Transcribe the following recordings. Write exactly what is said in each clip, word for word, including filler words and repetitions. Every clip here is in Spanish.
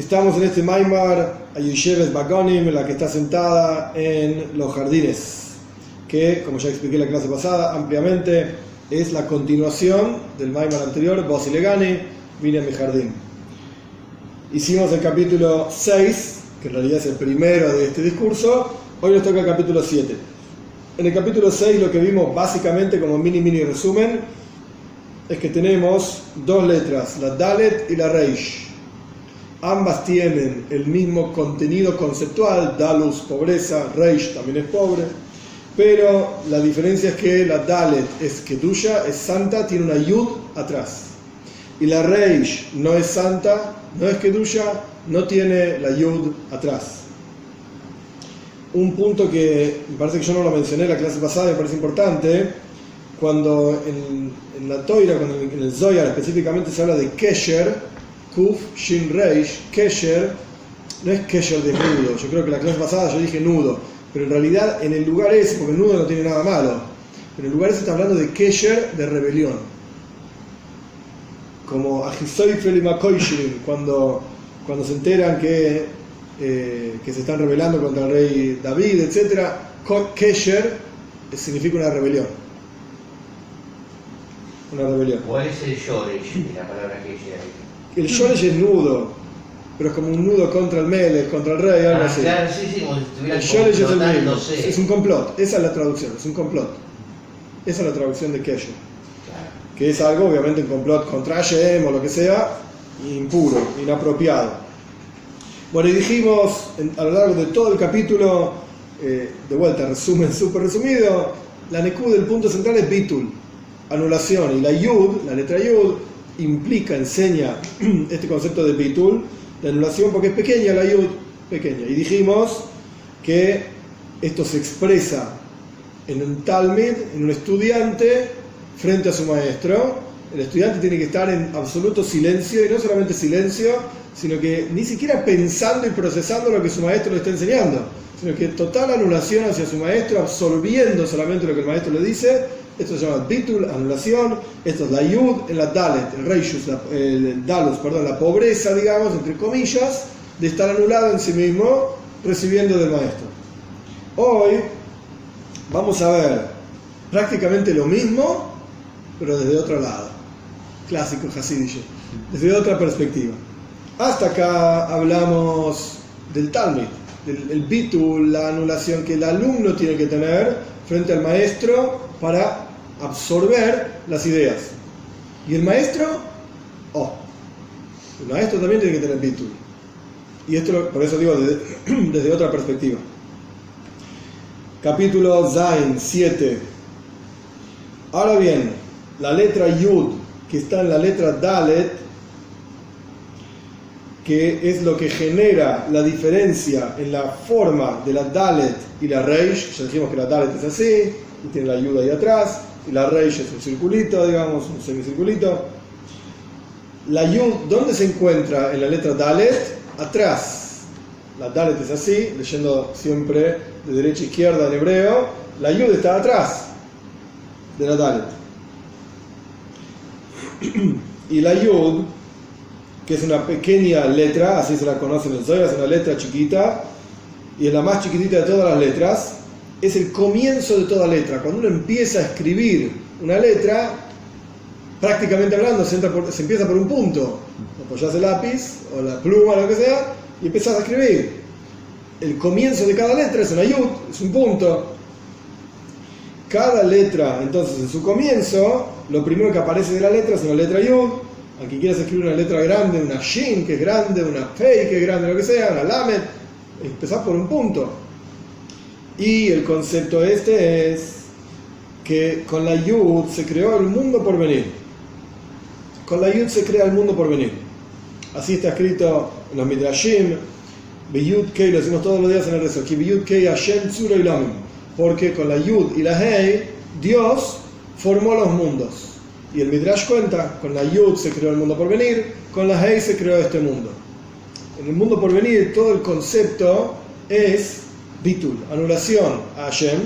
Estamos en este Maimar Ayusheves Bagonim, en la que está sentada en los jardines, que, como ya expliqué en la clase pasada ampliamente, es la continuación del Maimar anterior, Bosilegani, vine a mi jardín. Hicimos el capítulo seis, que en realidad es el primero de este discurso. Hoy nos toca el capítulo siete. En el capítulo seis lo que vimos básicamente como mini mini resumen es que tenemos dos letras, la Dalet y la Reish. Ambas tienen el mismo contenido conceptual, Dalus, pobreza, Reish también es pobre, pero la diferencia es que la Dalet es Kedusha, es santa, tiene una Yud atrás, y la Reish no es santa, no es Kedusha, no tiene la Yud atrás. Un punto que me parece que yo no lo mencioné en la clase pasada, me parece importante, cuando en, en la Toira, cuando en el Zohar específicamente se habla de Kesher, Kuf, Shin, Reish, Kesher, no es Kesher de nudo, yo creo que la clase pasada yo dije nudo, pero en realidad en el lugar ese, porque el nudo no tiene nada malo, en el lugar ese está hablando de Kesher de rebelión, como Ajisoifel y Makoishin, cuando, cuando se enteran que, eh, que se están rebelando contra el rey David, etcétera. Kesher significa una rebelión. Una rebelión. ¿Cuál es el Shoresh de la palabra Kesher? El Shoresh es nudo, pero es como un nudo contra el Melech, contra el rey, algo ah, así. Claro, sí, sí, como si estuvieran el Shoresh es el mismo. complotándose. Es un complot, esa es la traducción, es un complot. Esa es la traducción de Kesher. Claro. Que es algo, obviamente, un complot contra Hashem o lo que sea, impuro, inapropiado. Bueno, y dijimos en, a lo largo de todo el capítulo, eh, de vuelta, resumen súper resumido, la Nekud del punto central es Bitul, anulación, y la Yud, la letra Yud, implica, enseña este concepto de Bitul, de anulación, porque es pequeña la Yud, pequeña. Y dijimos que esto se expresa en un Talmid, en un estudiante, frente a su maestro. El estudiante tiene que estar en absoluto silencio, y no solamente silencio, sino que ni siquiera pensando y procesando lo que su maestro le está enseñando, sino que total anulación hacia su maestro, absorbiendo solamente lo que el maestro le dice. Esto se llama Bitul, anulación. Esto es la Yud en la Dalet, el Reishus, la, el Dalus, perdón, la pobreza, digamos, entre comillas, de estar anulado en sí mismo, recibiendo del maestro. Hoy vamos a ver prácticamente lo mismo, pero desde otro lado. Clásico Hasidische, desde otra perspectiva. Hasta acá hablamos del Talmid, del el Bitul, la anulación que el alumno tiene que tener frente al maestro para absorber las ideas. Y el maestro, oh, el maestro también tiene que tener Bitul. Y esto, por eso digo, desde, desde otra perspectiva. Capítulo Zain, siete. Ahora bien, la letra Yud, que está en la letra Dalet, que es lo que genera la diferencia en la forma de la Dalet y la Reish. Ya dijimos que la Dalet es así, y tiene la Yud ahí atrás, y la Reish es un circulito, digamos, un semicirculito. La Yud, ¿dónde se encuentra en la letra Dalet? Atrás. La Dalet es así, leyendo siempre de derecha a izquierda en hebreo. La Yud está atrás de la Dalet. Y la Yud, que es una pequeña letra, así se la conoce en el Zohar, es una letra chiquita, y es la más chiquitita de todas las letras, es el comienzo de toda letra. Cuando uno empieza a escribir una letra, prácticamente hablando, se, entra por, se empieza por un punto. Apoyás el lápiz, o la pluma, o lo que sea, y empezás a escribir. El comienzo de cada letra es una yud, es un punto. Cada letra, entonces, en su comienzo, lo primero que aparece de la letra es una letra yud. Aquí quieras escribir una letra grande, una shin que es grande, una fei que es grande, lo que sea, una lamed, empezás por un punto. Y el concepto este es que con la Yud se creó el mundo por venir. Con la Yud se crea el mundo por venir. Así está escrito en los Midrashim, Beyud Kei, lo decimos todos los días en el rezo, Beyud Kei Hashem Tzura Ilamim, porque con la Yud y la Hei, Dios formó los mundos. Y el Midrash cuenta, con la Yud se creó el mundo por venir, con la Hei se creó este mundo. En el mundo por venir todo el concepto es Bitul, anulación a Hashem.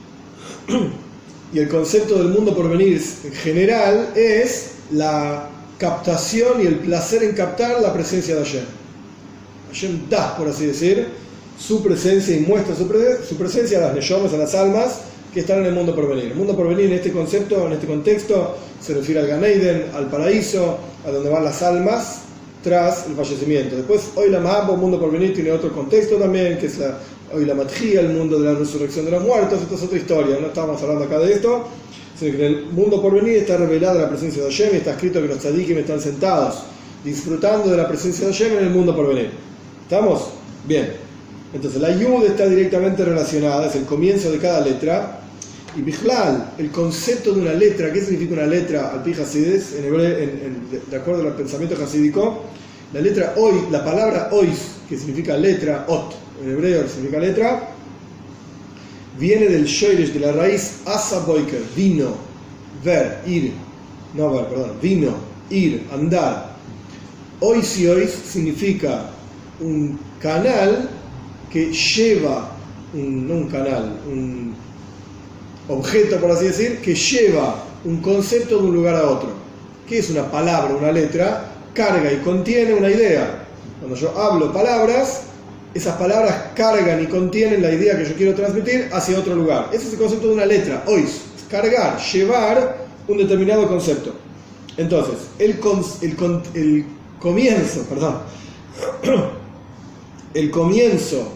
Y el concepto del mundo por venir en general es la captación y el placer en captar la presencia de Hashem. Hashem da, por así decir, su presencia y muestra su, pre su presencia a las neyomes, a las almas que están en el mundo por venir. El mundo por venir en este concepto, en este contexto, se refiere al Gan Eden, al paraíso, a donde van las almas tras el fallecimiento. Después, hoy la Ma'abo, mundo por venir, tiene otro contexto también, que es la, hoy la Matjía, el mundo de la resurrección de los muertos. Esto es otra historia, no estamos hablando acá de esto, sino que en el mundo por venir está revelada la presencia de Hashem y está escrito que los tzadikim están sentados disfrutando de la presencia de Hashem en el mundo por venir. ¿Estamos? Bien. Entonces la Yud está directamente relacionada, es el comienzo de cada letra. Y Bichlal, el concepto de una letra, ¿qué significa una letra al pi Hasides? En hebreo, en, en, de acuerdo al pensamiento hasídico, la letra hoy, la palabra ois, que significa letra, ot, en hebreo significa letra, viene del shoirish, de la raíz asa boiker, vino, ver, ir, no ver, perdón, vino, ir, andar. Ois y ois significa un canal que lleva, un, no un canal, un objeto, por así decir, que lleva un concepto de un lugar a otro. ¿Qué es una palabra, una letra? Carga y contiene una idea. Cuando yo hablo palabras, esas palabras cargan y contienen la idea que yo quiero transmitir hacia otro lugar. Ese es el concepto de una letra. Ois, cargar, llevar un determinado concepto. Entonces, el, con, el, el comienzo, perdón, el comienzo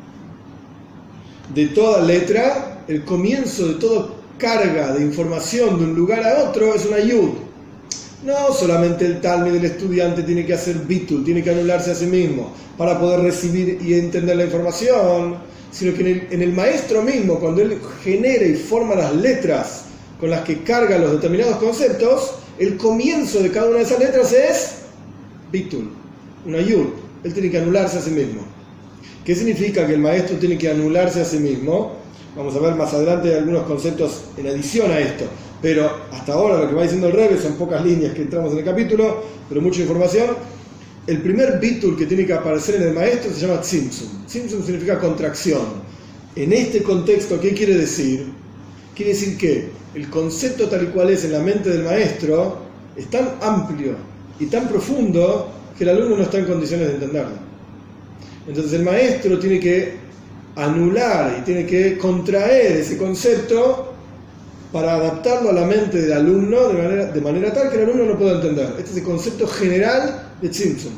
de toda letra, el comienzo de toda carga de información de un lugar a otro es una yud. No solamente el talmid del estudiante tiene que hacer bitul, tiene que anularse a sí mismo para poder recibir y entender la información, sino que en el, en el maestro mismo, cuando él genera y forma las letras con las que carga los determinados conceptos, el comienzo de cada una de esas letras es bitul, una yud. Él tiene que anularse a sí mismo. ¿Qué significa que el maestro tiene que anularse a sí mismo? Vamos a ver más adelante algunos conceptos en adición a esto, pero hasta ahora lo que va diciendo el Rebbe son pocas líneas que entramos en el capítulo, pero mucha información. El primer bitul que tiene que aparecer en el maestro se llama tzimtzum. Tzimtzum significa contracción. En este contexto, ¿qué quiere decir? Quiere decir que el concepto tal y cual es en la mente del maestro es tan amplio y tan profundo que el alumno no está en condiciones de entenderlo. Entonces el maestro tiene que anular y tiene que contraer ese concepto para adaptarlo a la mente del alumno de manera, de manera tal que el alumno lo pueda entender. Este es el concepto general de Tzimtzum.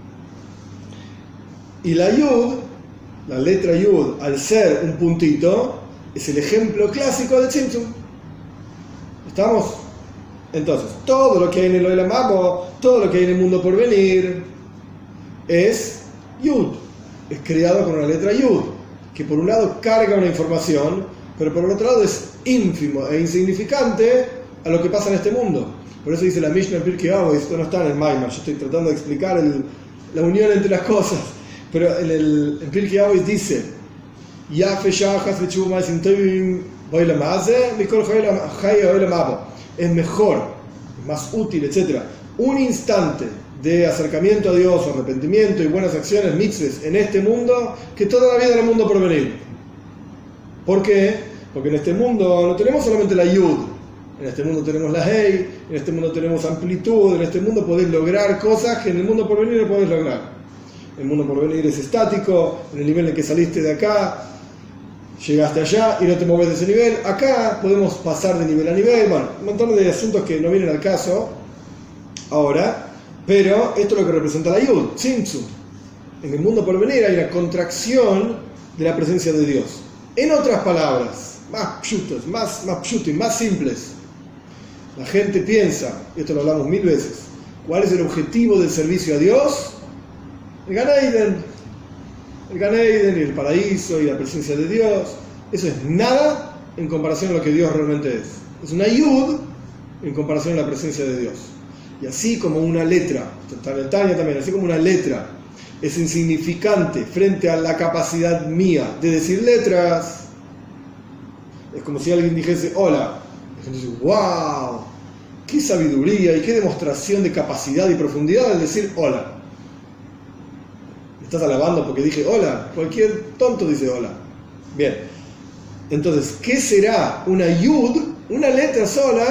Y la Yud, la letra Yud, al ser un puntito, es el ejemplo clásico de Tzimtzum. ¿Estamos? Entonces, todo lo que hay en el Olam Haba, todo lo que hay en el mundo por venir, es Yud. Es creado con una letra Yud, que por un lado carga una información, pero por el otro lado es ínfimo e insignificante a lo que pasa en este mundo. Por eso dice la Mishnah en Pirkei Avos, esto no está en el Maimar, yo estoy tratando de explicar el, la unión entre las cosas, pero en el en Pirkei Avos dice es mejor, es más útil, etcétera, un instante de acercamiento a Dios, arrepentimiento y buenas acciones, mitzvahs, en este mundo, que toda la vida en el mundo por venir. ¿Por qué? Porque en este mundo no tenemos solamente la yud, en este mundo tenemos la hey, en este mundo tenemos amplitud, en este mundo podés lograr cosas que en el mundo por venir no podés lograr. El mundo por venir es estático, en el nivel en que saliste de acá, llegaste allá y no te mueves de ese nivel. Acá podemos pasar de nivel a nivel, bueno, un montón de asuntos que no vienen al caso ahora. Pero esto es lo que representa la Yud, Tzimtzum. En el mundo por venir hay una contracción de la presencia de Dios. En otras palabras, más pshutos, más, más pshutim, más simples, la gente piensa, y esto lo hablamos mil veces, ¿cuál es el objetivo del servicio a Dios? El Gan Eden. El Gan Eden y el paraíso y la presencia de Dios. Eso es nada en comparación a lo que Dios realmente es. Es una Yud en comparación a la presencia de Dios. Y así como una letra, también, así como una letra es insignificante frente a la capacidad mía de decir letras, es como si alguien dijese hola, y la gente dice wow, qué sabiduría y qué demostración de capacidad y profundidad al decir hola. ¿Me estás alabando porque dije hola? Cualquier tonto dice hola. Bien, entonces, ¿qué será una yud, una letra sola,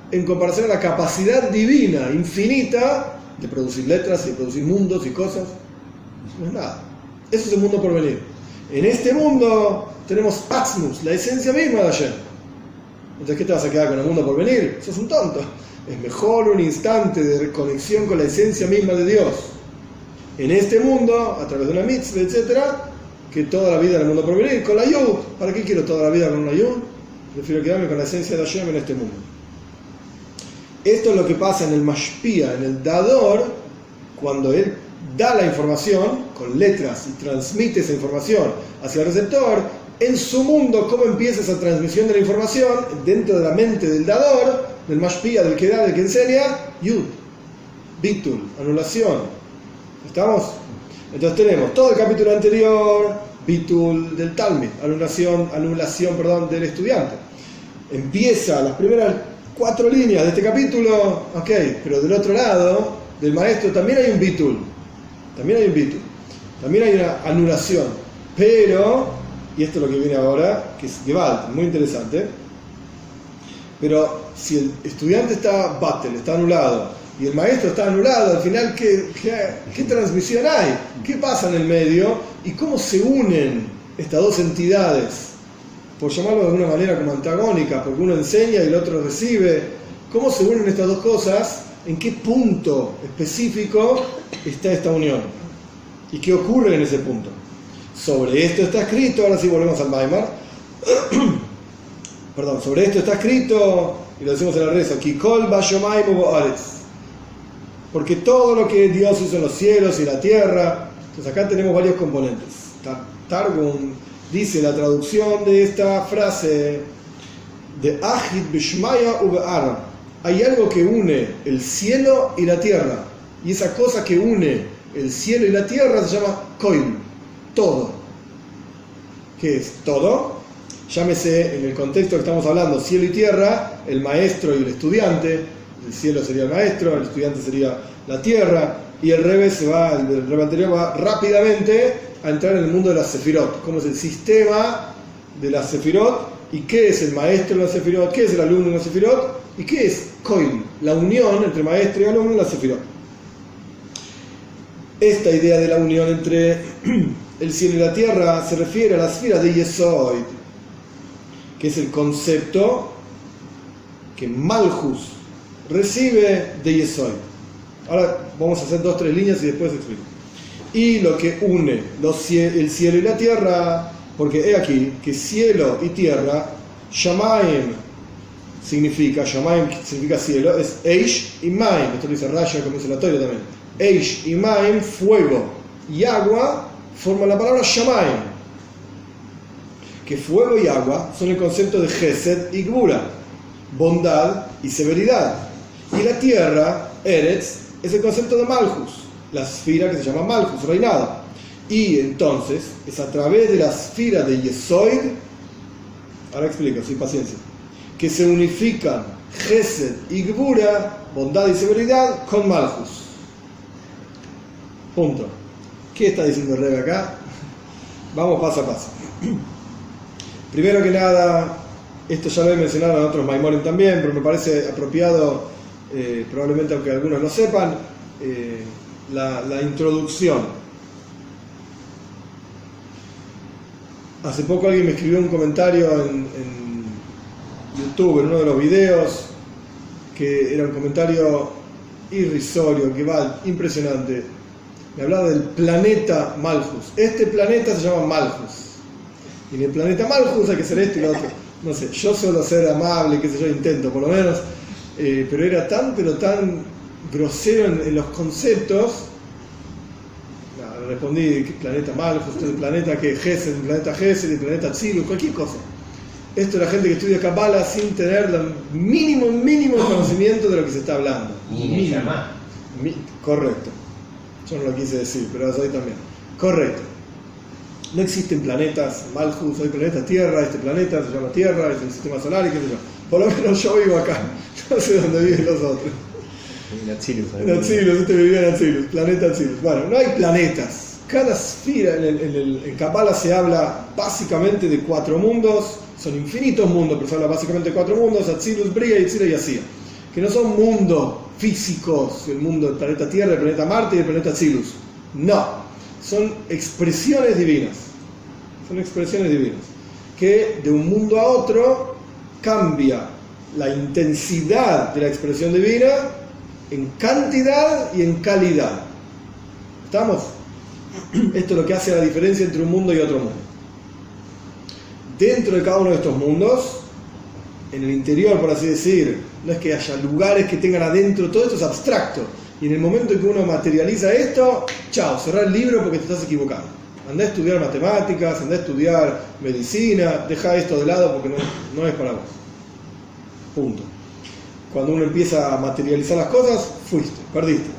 en comparación a la capacidad divina, infinita, de producir letras y de producir mundos y cosas. No es nada. Eso es el mundo por venir. En este mundo tenemos Atzmus, la esencia misma de Hashem. Entonces, ¿qué te vas a quedar con el mundo por venir? Sos un tonto. Es mejor un instante de conexión con la esencia misma de Dios en este mundo, a través de una mitzvah, etcétera, que toda la vida en el mundo por venir, con la yud. ¿Para qué quiero toda la vida con una yud? Prefiero quedarme con la esencia de Hashem en este mundo. Esto es lo que pasa en el mashpia, en el dador, cuando él da la información con letras y transmite esa información hacia el receptor. En su mundo, ¿cómo empieza esa transmisión de la información? Dentro de la mente del dador, del mashpia, del que da, del que enseña, yud, bitul, anulación. ¿Estamos? Entonces tenemos todo el capítulo anterior, bitul del Talmid, anulación, anulación perdón, del estudiante. Empieza las primeras cuatro líneas de este capítulo, ok, pero del otro lado, del maestro, también hay un bitul, también hay un bitul, también hay una anulación, pero, y esto es lo que viene ahora, que es Gewalt, muy interesante, pero si el estudiante está batel, está anulado, y el maestro está anulado, al final, ¿qué, qué, qué transmisión hay? ¿Qué pasa en el medio? ¿Y cómo se unen estas dos entidades? Por llamarlo de alguna manera como antagónica, porque uno enseña y el otro recibe. ¿Cómo se unen estas dos cosas? ¿En qué punto específico está esta unión? ¿Y qué ocurre en ese punto? Sobre esto está escrito, ahora sí volvemos al Maimar. Perdón, sobre esto está escrito, y lo decimos en el rezo, Kikol Bashomayim Uboaretz. Porque todo lo que Dios hizo en los cielos y la tierra, entonces acá tenemos varios componentes. Targum dice la traducción de esta frase de Ahid Bishmaya Ube'ara. Hay algo que une el cielo y la tierra, y esa cosa que une el cielo y la tierra se llama Koil, todo. ¿Qué es? Todo. Llámese, en el contexto que estamos hablando, cielo y tierra, el maestro y el estudiante. El cielo sería el maestro, el estudiante sería la tierra, y el Rebbe se va, el Rebbe anterior va rápidamente a entrar en el mundo de las Sefirot. ¿Cómo es el sistema de las Sefirot? ¿Y qué es el maestro de las Sefirot? ¿Qué es el alumno de las Sefirot? ¿Y qué es Koil? La unión entre maestro y alumno en las Sefirot. Esta idea de la unión entre el cielo y la tierra se refiere a la esfera de Yesoid, que es el concepto que Malchus recibe de Yesoid. Ahora vamos a hacer dos, tres líneas y después explico. Y lo que une los, el cielo y la tierra, porque he aquí que cielo y tierra, Shamayim significa, Shamayim significa cielo, es Eish y Maim, esto lo dice Rashi, como dice la Torah también. Eish y Maim, fuego y agua, forman la palabra Shamayim. Que fuego y agua son el concepto de Gesed y Gbura, bondad y severidad. Y la tierra, Eretz, es el concepto de Malchus, la esfera que se llama Malchus, reinado. Y entonces, es a través de la esfera de Yesoid, ahora explico, sin paciencia, que se unifican Gesed y Gbura, bondad y severidad, con Malchus. Punto. ¿Qué está diciendo el Rebbe acá? Vamos paso a paso. Primero que nada, esto ya lo he mencionado en otros Maimorim también, pero me parece apropiado, eh, probablemente aunque algunos lo sepan, eh, la, la introducción. Hace poco alguien me escribió un comentario en, en YouTube, en uno de los videos, que era un comentario irrisorio, que va impresionante. Me hablaba del planeta Malchus. Este planeta se llama Malchus. Y en el planeta Malchus hay que ser esto y lo otro. No sé, yo suelo ser amable, qué sé yo, intento por lo menos, eh, pero era tan, pero tan grosero en, en los conceptos. No, respondí, ¿qué planeta Malchus? ¿El planeta que Gesed? ¿El planeta Gesed? ¿El planeta Tzilus? Cualquier cosa. Esto es la gente que estudia Kabbalah sin tener el mínimo, mínimo conocimiento de lo que se está hablando. Ni llama. Correcto. Yo no lo quise decir, pero eso hoy también. Correcto. No existen planetas Malchus, hay planetas Tierra, este planeta se llama Tierra, es el sistema solar y qué sé yo. Por lo menos yo vivo acá, no sé dónde viven los otros. En Atzilus. En Atzilus, este vivía en Atzilus, planeta Atzilus. Bueno, no hay planetas. Cada esfera, en, el, en, el, en Kabbalah se habla básicamente de cuatro mundos, son infinitos mundos, pero se habla básicamente de cuatro mundos, Atzilus, Bria, Yitzhak y Asiya. que no son mundos físicos, el mundo del planeta Tierra, el planeta Marte y el planeta Silus. No, son expresiones divinas. Son expresiones divinas. Que de un mundo a otro cambia la intensidad de la expresión divina en cantidad y en calidad. ¿Estamos? Esto es lo que hace la diferencia entre un mundo y otro mundo. Dentro de cada uno de estos mundos, en el interior, por así decir, no es que haya lugares que tengan adentro, todo esto es abstracto. Y en el momento en que uno materializa esto, chao, cerrá el libro porque te estás equivocando. Andá a estudiar matemáticas, andá a estudiar medicina, deja esto de lado porque no, no es para vos. Punto. Cuando uno empieza a materializar las cosas, fuiste, perdiste.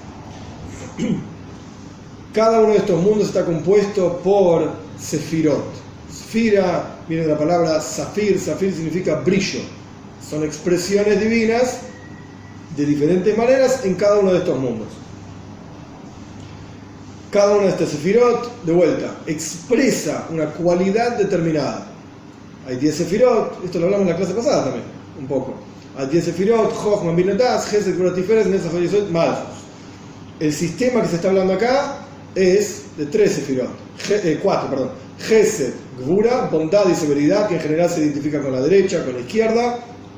Cada uno de estos mundos está compuesto por sefirot. Sefira viene de la palabra zafir, zafir significa brillo. Son expresiones divinas de diferentes maneras en cada uno de estos mundos. Cada uno de estos sefirot, de vuelta, expresa una cualidad determinada. Hay diez sefirot, esto lo hablamos en la clase pasada también, un poco. Hay diez sefirot, Chochmah, Binah, Das, Gesed, Gvura, Tiferet, Netzach, Hod, Yesod, Malchus. El sistema que se está hablando acá es de tres sefirot, eh, cuatro, perdón. Gesed, Gvura, bondad y severidad, que en general se identifica con la derecha, con la izquierda.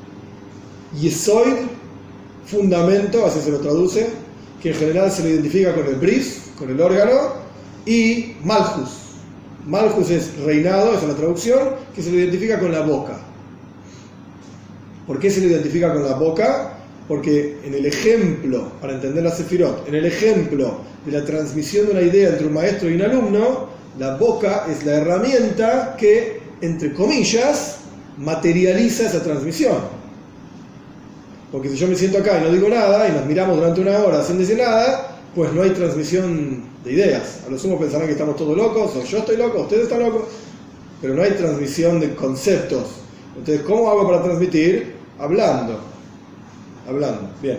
Yesod, fundamento, así se lo traduce, que en general se lo identifica con el bris, con el órgano, y Malchus. Malchus es reinado, esa es la traducción, que se lo identifica con la boca. ¿Por qué se lo identifica con la boca? Porque en el ejemplo, para entender la sefirot, en el ejemplo de la transmisión de una idea entre un maestro y un alumno, la boca es la herramienta que, entre comillas, materializa esa transmisión. Porque si yo me siento acá y no digo nada, y nos miramos durante una hora sin decir nada, pues no hay transmisión de ideas. A lo sumo pensarán que estamos todos locos, o yo estoy loco, ustedes están locos, pero no hay transmisión de conceptos. Entonces, ¿cómo hago para transmitir? Hablando. Hablando, bien.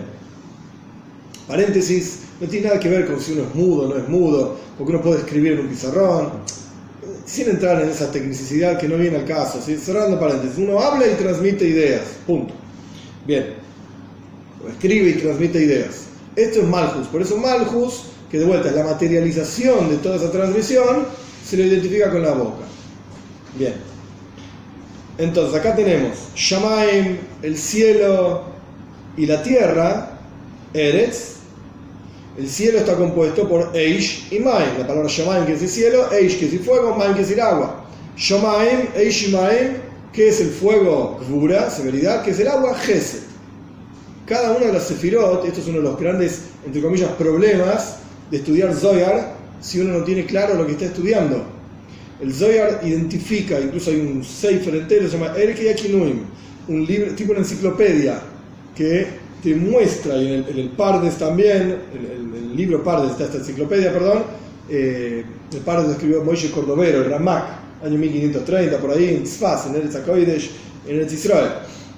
Paréntesis, no tiene nada que ver con si uno es mudo o no es mudo, porque uno puede escribir en un pizarrón, sin entrar en esa tecnicidad que no viene al caso. ¿Sí? Cerrando paréntesis, uno habla y transmite ideas, punto. Bien. O escribe y transmite ideas. Esto es Malchus, por eso Malchus, que de vuelta es la materialización de toda esa transmisión, se lo identifica con la boca. Bien. Entonces acá tenemos Shamaim, el cielo y la tierra, Eretz. El cielo está compuesto por Eish y Maim. La palabra Shamaim quiere decir cielo, Eish quiere decir fuego, Maim quiere decir agua. Shamaim, Eish y Maim, que es el fuego, Gvura, severidad, que es el agua, Gesed. Cada una de las sefirot, esto es uno de los grandes, entre comillas, problemas de estudiar Zohar, si uno no tiene claro lo que está estudiando. El Zohar identifica, incluso hay un sefer entero, se llama Erkei Akinuim, un libro, tipo una enciclopedia, que te muestra, y en el, en el Pardes también, el, el, el libro Pardes, está esta enciclopedia, perdón, eh, el Pardes lo escribió Moishe Cordovero, el Ramak, año mil quinientos treinta, por ahí, en Tzfaz, en Eretz HaKodesh, en Eretz Israel.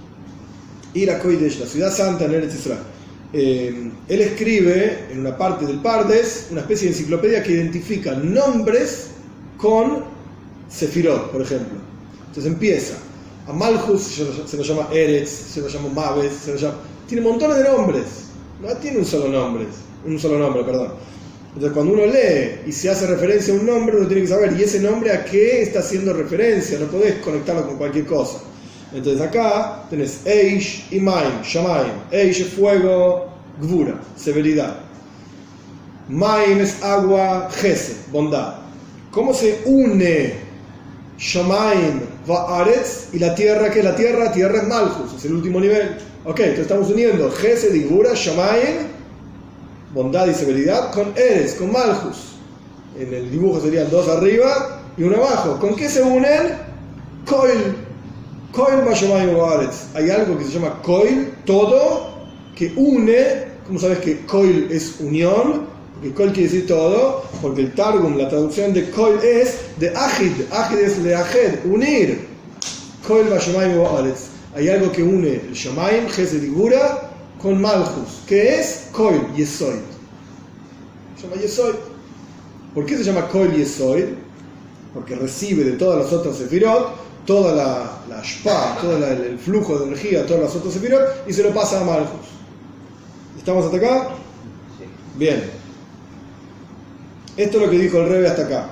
Ir a Kodesh, la ciudad santa en Eretz Israel. Eh, él escribe en una parte del Pardes una especie de enciclopedia que identifica nombres con Sefirot, por ejemplo. Entonces empieza a Malchus, se lo llama Eretz, se lo llama Maves, se lo llama... tiene montones de nombres, no tiene un solo nombre, un solo nombre, perdón. Entonces cuando uno lee y se hace referencia a un nombre, uno tiene que saber, ¿y ese nombre a qué está haciendo referencia? No podés conectarlo con cualquier cosa. Entonces acá tenés Eish y Maim, Shamaim. Eish es fuego, Gvura, severidad. Maim es agua, Gesed, bondad. ¿Cómo se une Shamaim, Va'aretz y la tierra? ¿Qué es la tierra? Tierra es Malchus, es el último nivel. Ok, entonces estamos uniendo Gesed y Gvura, Shamaim, bondad y severidad, con Eretz, con Malchus. En el dibujo serían dos arriba y uno abajo. ¿Con qué se unen? Koil. Koil Bashamayim Va'aretz. Hay algo que se llama Koil, todo, que une. ¿Cómo sabes que Koil es unión? Porque Koil quiere decir todo, porque el Targum, la traducción de Koil es de Ajid. Ajid es de Ajed, unir. Koil Bashamayim Va'aretz. Hay algo que une el Shamaim, Gesed y Gvura, con Malchus, que es Koil, Yesod. Se llama Yesod. ¿Por qué se llama Koil Yesod? Porque recibe de todas las otras sefirot toda la, la shpa, todo la, el flujo de energía, todas las otras sefirot, y se lo pasa a Malchus. ¿Estamos hasta acá? Sí. Bien. Esto es lo que dijo el Rebbe hasta acá.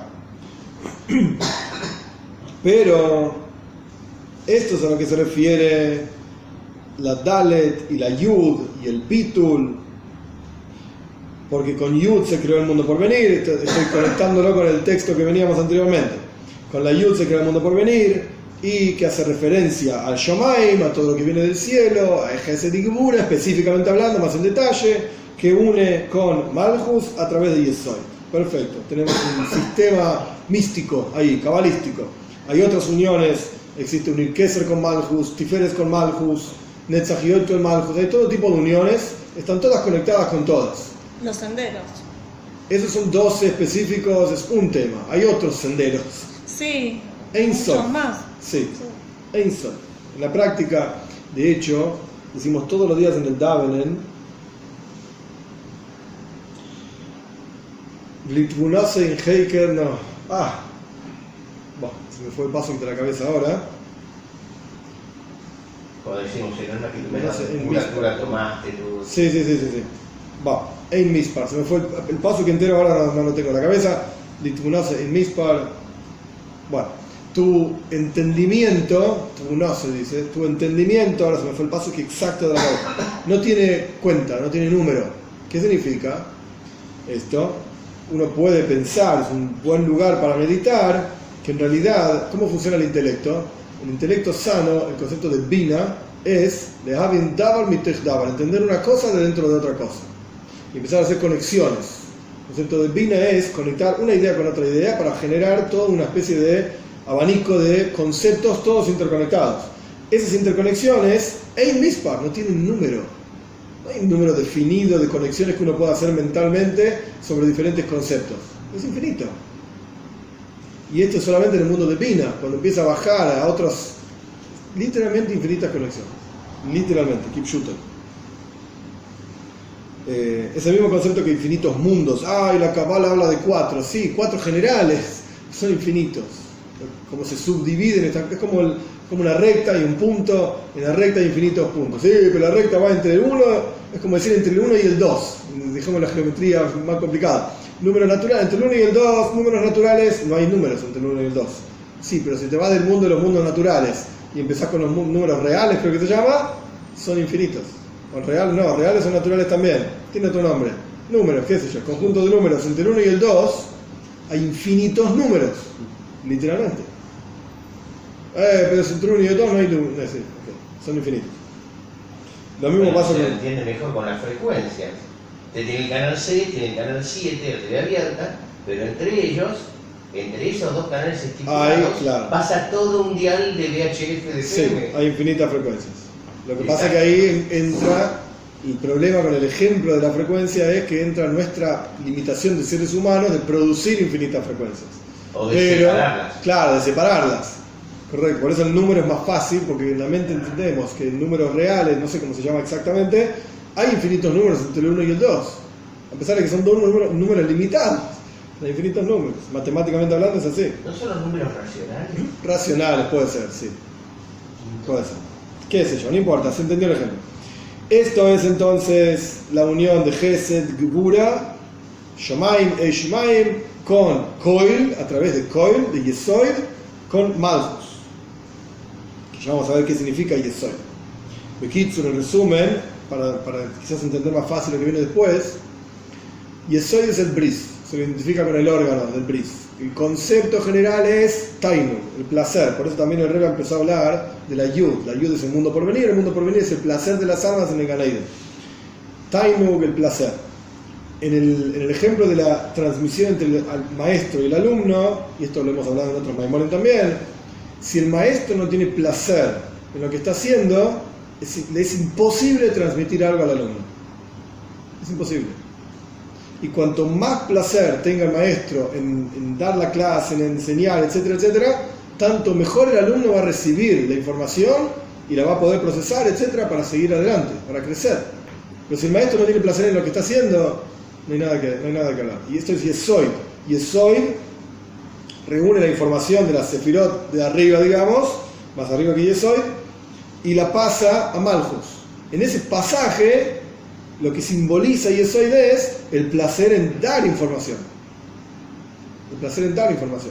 Pero esto es a lo que se refiere la Dalet y la Yud y el Pitul, porque con Yud se creó el mundo por venir. Estoy conectándolo con el texto que veníamos anteriormente. Con la Yud se creó el mundo por venir, y que hace referencia al Shomaim, a todo lo que viene del cielo, a Gesed y Gebura, específicamente hablando, más en detalle, que une con Malchus a través de Yesod. Perfecto, tenemos un sistema místico ahí, cabalístico. Hay otras uniones, existe un Irkeser con Malchus, Tiferes con Malchus, Netzahiot con Malchus, hay todo tipo de uniones, están todas conectadas con todas. Los senderos. Esos son doce específicos, es un tema. Hay otros senderos. Sí, Ein Sof. muchos más. Sí, Ein Sof. En la práctica, de hecho, decimos todos los días en el Davenen, Litvunase in Heiker, no. Ah, bueno, se me fue el paso de la cabeza ahora. Cuando decimos en una No sé, en pura, Mispar. pura tomaste, tú. Sí, sí, sí, sí, sí. Va, Ein Mispar. Se me fue el, el paso que entero ahora no, no lo tengo en la cabeza. Litvunase in Mispar. Bueno, tu entendimiento, tu no se dice, tu entendimiento, ahora se me fue el paso que exacto de la cabeza, no tiene cuenta, no tiene número. ¿Qué significa esto? Uno puede pensar, es un buen lugar para meditar, que en realidad, ¿cómo funciona el intelecto? El intelecto sano, el concepto de bina, es entender una cosa de dentro de otra cosa y empezar a hacer conexiones. El concepto de bina es conectar una idea con otra idea para generar toda una especie de abanico de conceptos todos interconectados. Esas interconexiones, Ein Mispar, no tienen número. No hay un número definido de conexiones que uno pueda hacer mentalmente sobre diferentes conceptos. Es infinito. Y esto es solamente en el mundo de Bina, cuando empieza a bajar a otras, literalmente infinitas conexiones. Literalmente, keep shooting. Eh, es el mismo concepto que infinitos mundos. Ah, y la Kabbalah habla de cuatro. Sí, cuatro generales, son infinitos. Como se subdividen, es como, el, como una recta y un punto. En la recta hay infinitos puntos. Sí, pero la recta va entre el uno, es como decir entre el uno y el dos. Dejemos la geometría más complicada. Números naturales, entre el uno y el dos, números naturales, no hay números entre el uno y el dos. Sí, pero si te vas del mundo de los mundos naturales y empezás con los números reales, creo que se llama, son infinitos. O real, no, reales son naturales también. Tiene otro nombre. Números, qué sé yo, conjunto de números entre el uno y el dos, hay infinitos números, literalmente. Eh, pero entre uno y el dos no hay números, no, sí, okay. Son infinitos. Lo mismo Bueno, pasa se con... entiende mejor con las frecuencias. Usted tiene el canal seis, tiene el canal siete, la T V abierta, pero entre ellos, entre esos dos canales estipulados, Ahí, claro. pasa todo un dial de V H F de Sí, F M. hay infinitas frecuencias. Lo que Exacto. pasa es que ahí entra, el problema con el ejemplo de la frecuencia es que entra nuestra limitación de seres humanos de producir infinitas frecuencias. O de Pero, separarlas. claro, de separarlas. Correcto, por eso el número es más fácil, porque en la mente entendemos que en números reales, no sé cómo se llama exactamente, hay infinitos números entre el uno y el dos. A pesar de que son dos números, números limitados, hay infinitos números. Matemáticamente hablando es así. ¿No son los números racionales? Racionales, puede ser, sí. Puede ser. ¿Qué sé yo? No importa, se entendió el ejemplo. Esto es entonces la unión de Gesed, Gebura, Shomaim, e Shomaim, con Koil, a través de Koil, de Yesoid, con Malchus. Ya vamos a ver qué significa Yesoid. Bekitsu, en resumen, para, para quizás entender más fácil lo que viene después, Yesoid es el bris, se lo identifica con el órgano del bris. El concepto general es Tainu, el placer. Por eso también el Rebbe empezó a hablar de la Yud. La Yud es el mundo por venir, el mundo por venir es el placer de las almas en el Gan Eden. Tainu, el placer. En el, en el ejemplo de la transmisión entre el maestro y el alumno, y esto lo hemos hablado en otros Maimonim también, si el maestro no tiene placer en lo que está haciendo, es, es imposible transmitir algo al alumno. Es imposible. Y cuanto más placer tenga el maestro en, en dar la clase, en enseñar, etcétera, etcétera, tanto mejor el alumno va a recibir la información y la va a poder procesar, etcétera, para seguir adelante, para crecer. Pero si el maestro no tiene placer en lo que está haciendo, no hay nada que, no hay nada que hablar. Y esto es Yesoid. Yesoid reúne la información de la Sefirot de arriba, digamos, más arriba que Yesoid, y la pasa a Malchus. En ese pasaje lo que simboliza Yesoid es el placer en dar información. El placer en dar información.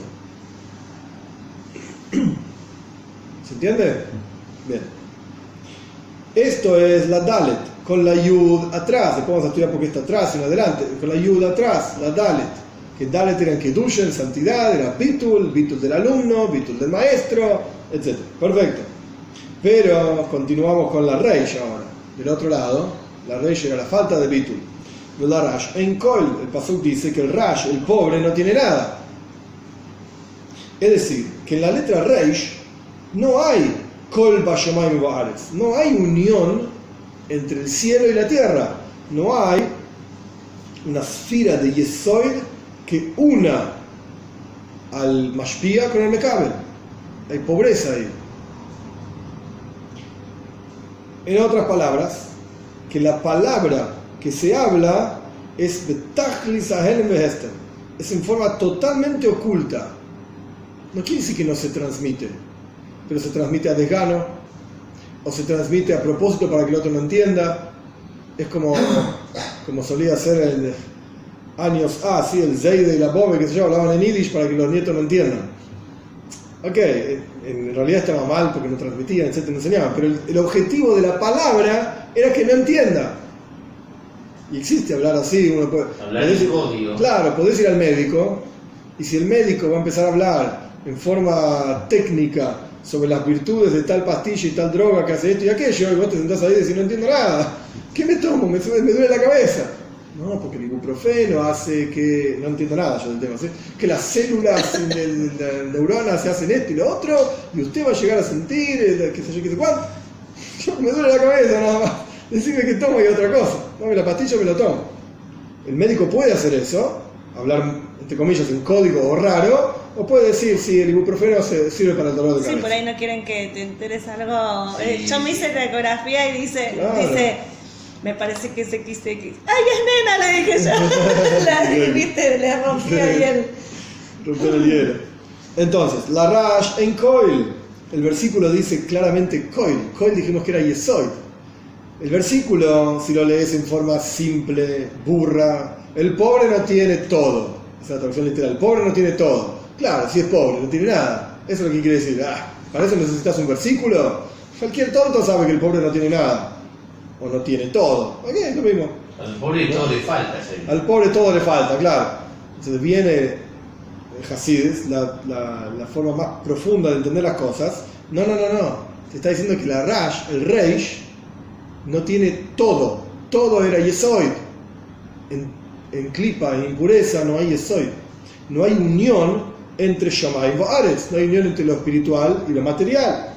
¿Se entiende? Bien. Esto es la Dalet, con la Yud atrás. Después vamos a estudiar por qué está atrás y en adelante. Con la Yud atrás, la Dalet. Que Dalet era en Kedusha, en santidad, era Bitul, Bitul del alumno, Bitul del maestro, etcétera. Perfecto. Pero continuamos con la Reish ahora. Del otro lado, la Reish era la falta de Bitul. La Rash. En Kol, el Pasuk dice que el Rash, el pobre, no tiene nada. Es decir, que en la letra Reish no hay Kol Bashamayim Ba'aretz, no hay unión entre el cielo y la tierra, no hay una esfera de Yesoid que una al Mashpia con el Mekabel. Hay pobreza ahí. En otras palabras, que la palabra que se habla es Betachlis Ahelem Behester, es en forma totalmente oculta. No quiere decir que no se transmite, pero se transmite a desgano, o se transmite a propósito para que el otro no entienda. Es como, como solía ser en años A, ah, sí, el Zeide y la Bobe, que se yo, hablaban en Yiddish para que los nietos no entiendan. Ok, en realidad estaba mal porque no transmitían, etcétera, no enseñaban, pero el, el objetivo de la palabra era que no entienda. Y existe hablar así, uno puede... Hablar en código. Claro, podés ir al médico, y si el médico va a empezar a hablar en forma técnica sobre las virtudes de tal pastilla y tal droga que hace esto y aquello, y vos te sentás ahí y decís, no entiendo nada, ¿qué me tomo? Me, me duele la cabeza. No, porque el ibuprofeno hace que, no entiendo nada yo del tema, ¿sí? Que las células de las neuronas se hacen esto y lo otro, y usted va a llegar a sentir, qué sé yo, qué sé cuánto. Yo me duele la cabeza nada más, decime que tomo y otra cosa, no, la pastilla me lo tomo. El médico puede hacer eso, hablar, entre comillas, en código o raro, o puede decir si el ibuprofeno se sirve para el dolor de cabeza. Sí, por ahí no quieren que te enteres algo. Sí, eh, yo me hice sí. la ecografía y dice, Claro. dice, me parece que es equis equis. ¡Ay, es nena! Le dije yo. La, ¿viste? Le rompí ahí el... Romper el hielo. Entonces, la Rash en Koil. El versículo dice claramente Koil. Koil dijimos que era Yesoid. El versículo, si lo lees en forma simple, burra, el pobre no tiene todo. Esa es la traducción literal. El pobre no tiene todo. Claro, si es pobre, no tiene nada. Eso es lo que quiere decir. Ah, ¿para eso necesitas un versículo? Cualquier tonto sabe que el pobre no tiene nada. O no tiene todo. ¿Por qué? Es lo mismo. Al pobre todo le falta, señor. Al pobre todo le falta, claro. Entonces viene Hasidus, la, la, la forma más profunda de entender las cosas. No, no, no, no. Te está diciendo que la Rash, el Reish, no tiene todo. Todo era Yesoid. En, en Klipa, en impureza, no hay Yesoid. No hay unión entre Shammai y Ba'aretz. No hay unión entre lo espiritual y lo material.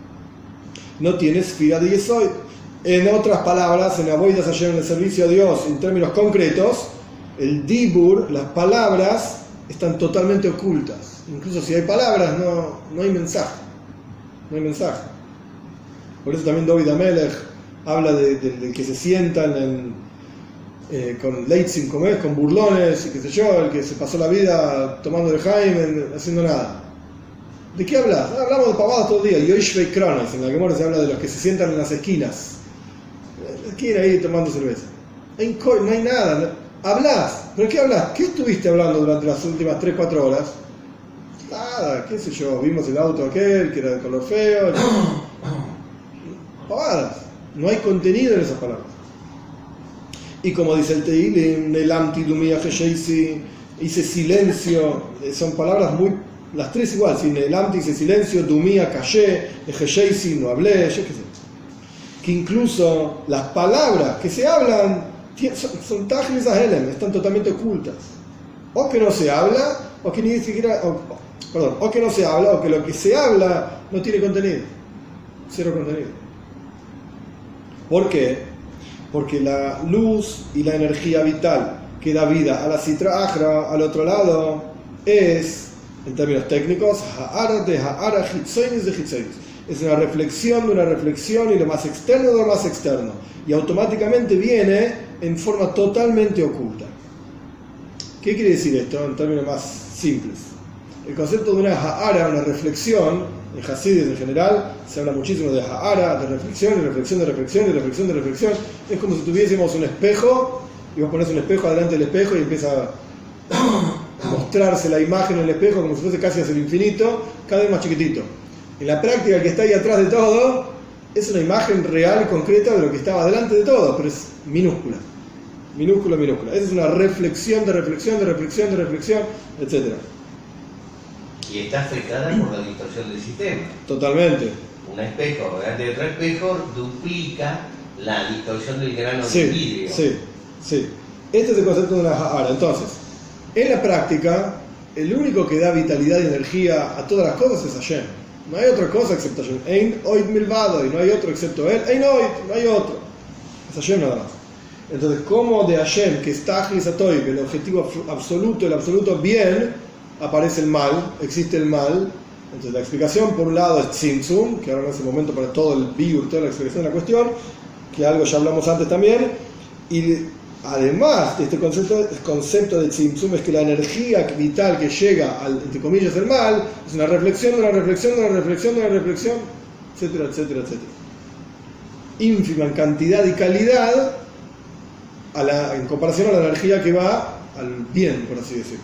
No tiene esfera de Yesoid. En otras palabras, en Avodas Hashem, en el servicio a Dios, en términos concretos, el Dibur, las palabras, están totalmente ocultas. Incluso si hay palabras, no, no hay mensaje. No hay mensaje. Por eso también David Amelech habla de, de, de que se sientan en, eh, con leitzim, como es, con burlones, y qué sé yo, el que se pasó la vida tomando el Jaime, haciendo nada. ¿De qué hablas? Ah, hablamos de pavadas todo el día. Yoishvei Kronos, en la Gemara se habla de los que se sientan en las esquinas. En la esquina ahí tomando cerveza. En Koil no hay nada. Hablas. ¿Pero qué hablas? ¿Qué estuviste hablando durante las últimas tres cuatro horas? Nada, qué sé yo. Vimos el auto aquel, que era de color feo. Pavadas. No hay contenido en esas palabras. Y como dice el Teilim, Nelamti Dumia Gesheisi, hice silencio. Son palabras muy... Las tres igual, si Nelamti hice silencio, Dumia callé, Gesheisi no hablé, yo qué sé. Que incluso las palabras que se hablan son, son tajlis ahelem, están totalmente ocultas. O que no se habla, o que ni siquiera... O, perdón, o que no se habla, o que lo que se habla no tiene contenido. Cero contenido. ¿Por qué? Porque la luz y la energía vital que da vida a la Sitra Achra, al otro lado, es, en términos técnicos, Ha'ara de Ha'ara Hitzoinis de Hitzoinis. Es una reflexión de una reflexión y lo más externo de lo más externo. Y automáticamente viene en forma totalmente oculta. ¿Qué quiere decir esto en términos más simples? El concepto de una Ha'ara, una reflexión, en Hasidus en general, se habla muchísimo de Ha'ara, de reflexión, y reflexión, de reflexión, y reflexión, de reflexión. Es como si tuviésemos un espejo, y vos ponés un espejo adelante del espejo y empieza a mostrarse la imagen en el espejo como si fuese casi hacia el infinito, cada vez más chiquitito. En la práctica, el que está ahí atrás de todo es una imagen real, concreta de lo que estaba delante de todo, pero es minúscula. Minúscula, minúscula. Esa es una reflexión de reflexión, de reflexión, de reflexión, etcétera. Y está afectada por la distorsión del sistema. Totalmente. Un espejo delante de otro espejo duplica la distorsión del grano Sí, de vidrio. sí, sí. Este es el concepto de una Ha'ara. Entonces, en la práctica, el único que da vitalidad y energía a todas las cosas es Hashem. No hay otra cosa excepto Hashem. Ein oid milvado, y no hay otro excepto él. Ein oid, no hay otro. Es Hashem nada más. Entonces, como de Hashem, que está Atoy, que el objetivo absoluto, el absoluto bien, aparece el mal, existe el mal. Entonces, la explicación, por un lado, es Tzimtzum, que ahora no es el momento para todo el biur, toda la explicación de la cuestión, que algo ya hablamos antes también. Y además de este concepto, el concepto de Tzimtzum es que la energía vital que llega al, entre comillas, el mal, es una reflexión, de una reflexión, de una reflexión, de una reflexión, etcétera, etcétera, etcétera. Ínfima en cantidad y calidad a la, en comparación a la energía que va al bien, por así decirlo.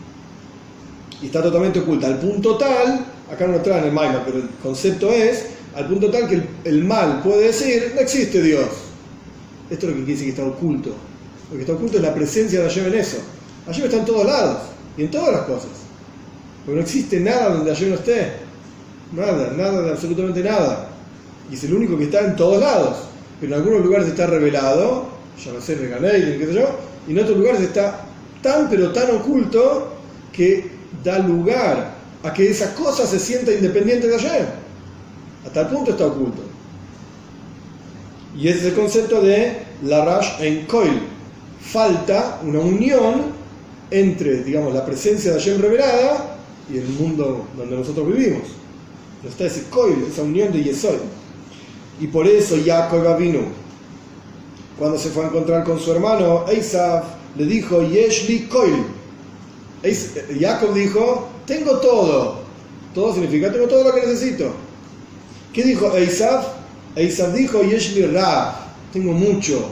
Y está totalmente oculta, al punto tal, acá no lo traen en el Maimar, pero el concepto es, al punto tal que el, el mal puede decir, no existe Dios. Esto es lo que quiere decir que está oculto. Lo que está oculto es la presencia de Hashem en eso. Hashem está en todos lados, y en todas las cosas. Porque no existe nada donde Hashem no esté. Nada, nada de absolutamente nada. Y es el único que está en todos lados. Pero en algunos lugares está revelado, ya no sé, Reganeiden, qué sé yo, y en otros lugares está tan pero tan oculto que da lugar a que esa cosa se sienta independiente de Hashem. A tal punto está oculto. Y ese es el concepto de Larash en Koil. Falta una unión entre, digamos, la presencia de Hashem revelada y el mundo donde nosotros vivimos. No está ese Koil, esa unión de Yesod. Y por eso Jacob Avinu, cuando se fue a encontrar con su hermano Esav, le dijo, Yeshli Koil. Jacob dijo, tengo todo. Todo significa, tengo todo lo que necesito. ¿Qué dijo Esav? Esav dijo, Yeshli Rab, tengo mucho.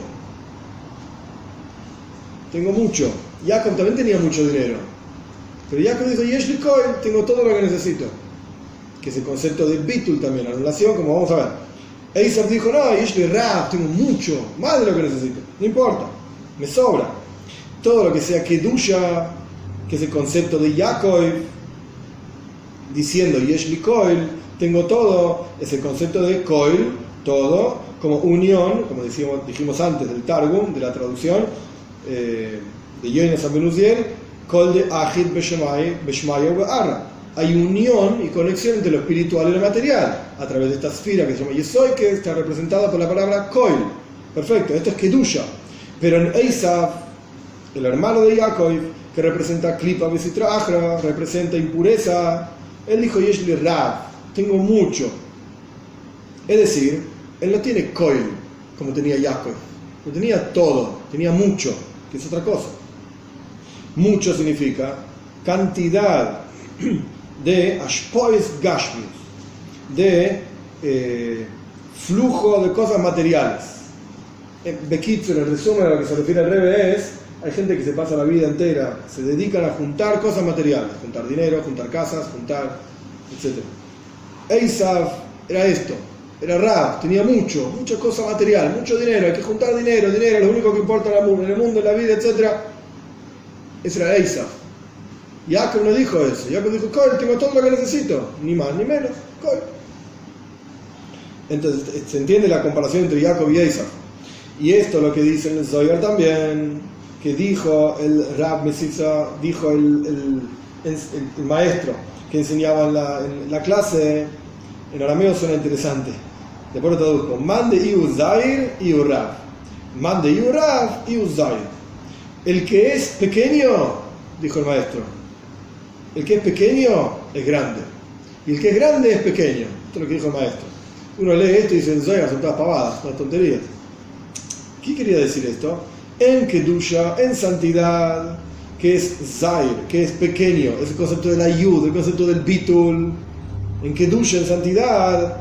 Tengo mucho. Jacob también tenía mucho dinero. Pero Jacob dijo, Yeshli Koil, tengo todo lo que necesito. Que es el concepto de Bitul también, anulación, como vamos a ver. Esav dijo, no, Yeshli Rab, tengo mucho, más de lo que necesito. No importa, me sobra. Todo lo que sea Kedusha, que es el concepto de Jacob, diciendo Yeshli Koil, tengo todo, es el concepto de Koil, todo, como unión, como decimos, dijimos antes del Targum, de la traducción eh, de Yonas Abenuziel, Kol de Ahid Beshmaya Be'ara. Hay unión y conexión entre lo espiritual y lo material, a través de esta esfera que se llama Yesoy, que está representada por la palabra Koil. Perfecto, esto es Kedusha. Pero en Esav, el hermano de Jacob, que representa Klipa Besitra Achra, representa impureza, él dijo Yeshli Rab, tengo mucho. Es decir, él no tiene Koil, como tenía Jacob. No tenía todo, tenía mucho, que es otra cosa. Mucho significa cantidad de Ashpoes Gashmius, de eh, flujo de cosas materiales. En Bekitzer, el resumen a lo que se refiere al Rebbe es, hay gente que se pasa la vida entera, se dedican a juntar cosas materiales, juntar dinero, juntar casas, juntar, etcétera. Esav era esto, era Rab, tenía mucho, mucha cosa material, mucho dinero, hay que juntar dinero, dinero, lo único que importa en el mundo, en la vida, etcétera. Ese era Esav. Jacob no dijo eso, Jacob dijo, Koil, tengo todo lo que necesito, ni más ni menos, Koil. Entonces se entiende la comparación entre Jacob y Esav. Y esto es lo que dice en el Zohar también, que dijo el Rab Mesitza, dijo el, el, el, el maestro que enseñaba en la, en la clase, en arameo suena interesante, después lo traduzco, Mande Iu Zair Iu Rab, Mande Iu Rab Iu Zair. El que es pequeño, dijo el maestro, el que es pequeño es grande, y el que es grande es pequeño. Esto es lo que dijo el maestro. Uno lee esto y dice, en Zohar son todas pavadas, son tonterías. ¿Qué quería decir esto? En Kedusha, en santidad, que es Zair, que es pequeño, es el concepto de la Yud, el concepto del Bitul, en Kedusha, en santidad,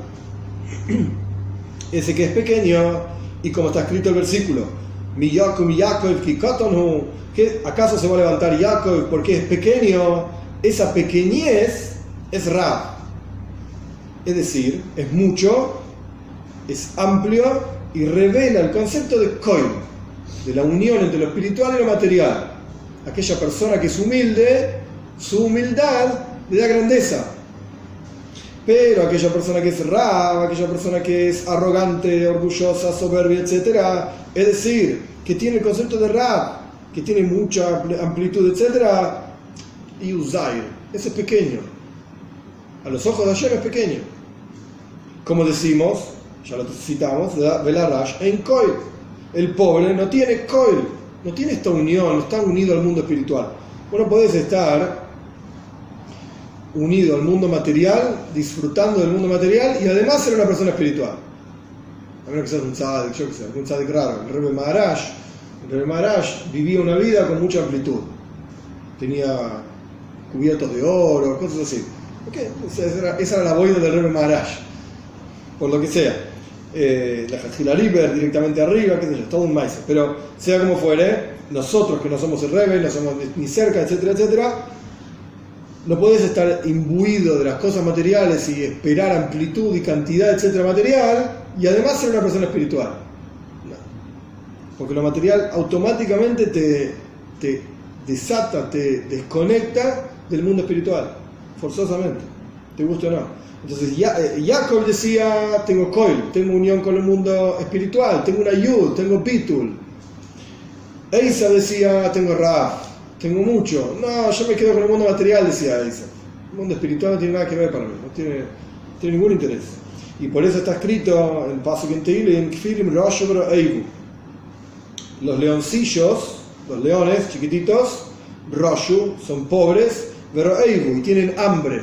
ese que es pequeño, y como está escrito el versículo, Mi Yaakov, mi Yaakov, ki katonhu, que acaso se va a levantar Yaakov porque es pequeño, esa pequeñez es Rab, es decir, es mucho, es amplio y revela el concepto de Koil, de la unión entre lo espiritual y lo material. Aquella persona que es humilde, su humildad le da grandeza. Pero aquella persona que es Rab, aquella persona que es arrogante, orgullosa, soberbia, etcétera, es decir, que tiene el concepto de Rab, que tiene mucha amplitud, etcétera, y Uzair, ese es pequeño. A los ojos de Hashem es pequeño. Como decimos, ya lo citamos, Velarash en Koil. El pobre no tiene Koil, no tiene esta unión, no está unido al mundo espiritual. Vos no podés estar unido al mundo material, disfrutando del mundo material y además ser una persona espiritual. A menos que seas un tzadik, yo que sé, un tzadik raro. El Rebbe Maharaj, el Rebbe Maharaj vivía una vida con mucha amplitud. Tenía cubiertos de oro, cosas así. Okay, esa, era, esa era la boina del Rebbe Maharaj, por lo que sea. Eh, la Jajila River directamente arriba, qué sé yo, todo un maíz. Pero sea como fuere, nosotros que no somos el Rebbe, no somos ni cerca, etcétera, etcétera, no podés estar imbuido de las cosas materiales y esperar amplitud y cantidad, etcétera, material, y además ser una persona espiritual. No. Porque lo material automáticamente te, te desata, te desconecta del mundo espiritual, forzosamente, te guste o no. Entonces Jacob decía, tengo Koil, tengo unión con el mundo espiritual, tengo una Yud, tengo Bitul. Eisa decía, tengo Raf, tengo mucho. No, yo me quedo con el mundo material, decía Eisa. El mundo espiritual no tiene nada que ver para mí, no tiene, no tiene ningún interés. Y por eso está escrito en Pasuk en Tehillim, en Kfirim Rosh Vero Eivu. Los leoncillos, los leones chiquititos, Roshu, son pobres, Vero Eivu, y tienen hambre.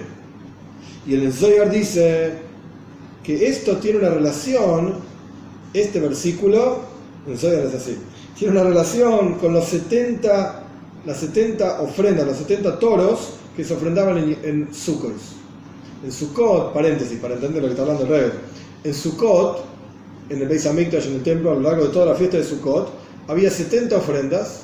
Y el Zohar dice que esto tiene una relación, este versículo, el Zohar es así, tiene una relación con los setenta, las setenta ofrendas, los setenta toros que se ofrendaban en, en Sukkot. En Sukkot, paréntesis, para entender lo que está hablando el Rebbe, en Sukkot, en el Beis Hamikdash, en el templo, a lo largo de toda la fiesta de Sukkot, había setenta ofrendas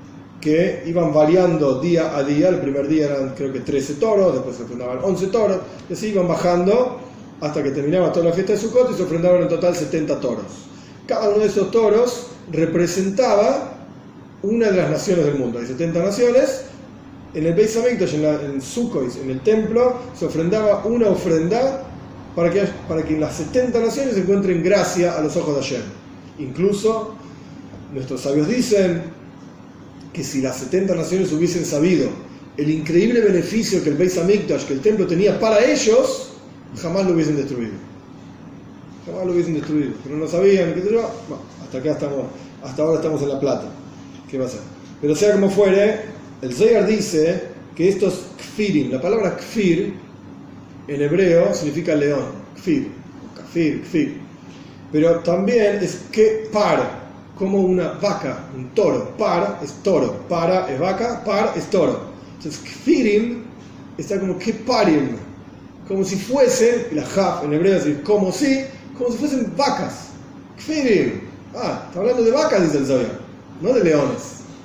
que iban variando día a día. El primer día eran creo que trece toros, después se ofrendaban once toros, y así iban bajando hasta que terminaba toda la fiesta de Sukkot y se ofrendaban en total setenta toros. Cada uno de esos toros representaba una de las naciones del mundo. Hay setenta naciones. En el Beis Hamikdash, en, en Sukkot, en el templo, se ofrendaba una ofrenda para que, para que en las setenta naciones se encuentren gracia a los ojos de Hashem. Incluso nuestros sabios dicen que si las setenta naciones hubiesen sabido el increíble beneficio que el Beis Hamikdash, que el templo tenía para ellos, jamás lo hubiesen destruido. Jamás lo hubiesen destruido. Pero no sabían, ¿qué sé yo? Bueno, hasta acá estamos, hasta ahora estamos en La Plata. ¿Qué va a ser? Pero sea como fuere, el Zohar dice que estos kfirim, la palabra kfir en hebreo significa león, kfir, kafir, kfir. Pero también es que par, como una vaca, un toro. Par es toro, para es vaca, par es toro. Entonces, kfirim está como keparim, como si fuesen, la haf en hebreo es como si, como si fuesen vacas. Kfirim. Ah, está hablando de vacas, dice el Zohar, no de leones.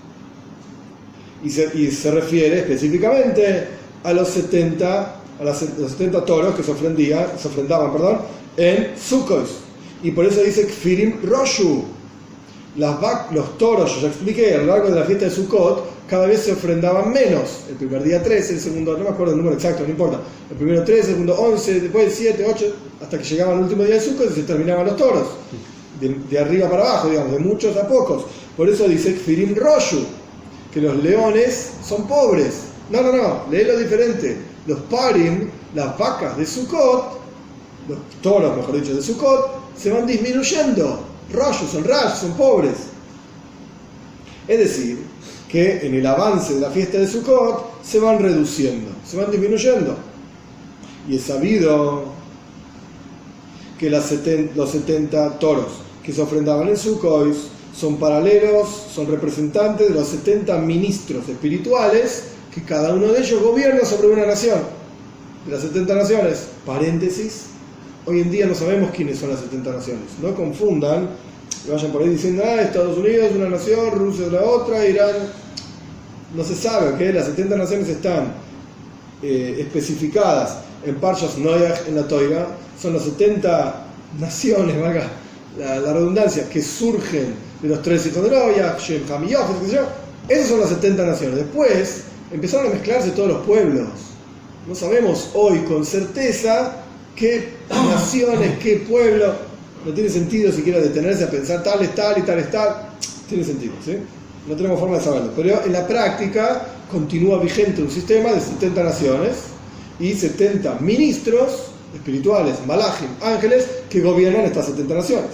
Y se, y se refiere específicamente a los setenta, a las, los setenta toros que se ofrendían, se ofrendaban, perdón, en Sukkot. Y por eso dice Kfirim Roshu. Las vac, los toros, yo ya expliqué, a lo largo de la fiesta de Sukkot, cada vez se ofrendaban menos. El primer día trece, el segundo, no me acuerdo el número exacto, no importa. El primero trece, el segundo once, después siete, ocho, hasta que llegaba el último día de Sukkot y se terminaban los toros. De, de arriba para abajo, digamos, de muchos a pocos. Por eso dice Kfirim Roshu, que los leones son pobres. No, no, no, léelo diferente. Los parim, las vacas de Sukkot, los toros, mejor dicho, de Sukkot, se van disminuyendo. Roshu, son rash, son pobres. Es decir, que en el avance de la fiesta de Sukkot se van reduciendo, se van disminuyendo. Y es sabido que las setenta, los setenta toros que se ofrendaban en Sukkot son paralelos, son representantes de los setenta ministros espirituales que cada uno de ellos gobierna sobre una nación. de las setenta naciones, paréntesis, hoy en día no sabemos quiénes son las setenta naciones. No confundan, que vayan por ahí diciendo, ah, Estados Unidos es una nación, Rusia es la otra, Irán. No se sabe, ¿ok? Las setenta naciones están eh, especificadas en Parshas Noach en la Toira. Son las setenta naciones, valga la, la redundancia, que surgen de los tres hijos de Noach, Shem, Ham y Yafet, qué sé yo. Esas son las setenta naciones. Después empezaron a mezclarse todos los pueblos. No sabemos hoy con certeza qué naciones, qué pueblo. No tiene sentido siquiera detenerse a pensar tal es tal y tal es tal. Tiene sentido, ¿sí? No tenemos forma de saberlo. Pero en la práctica continúa vigente un sistema de setenta naciones y setenta ministros espirituales, malachim, ángeles, que gobiernan estas setenta naciones.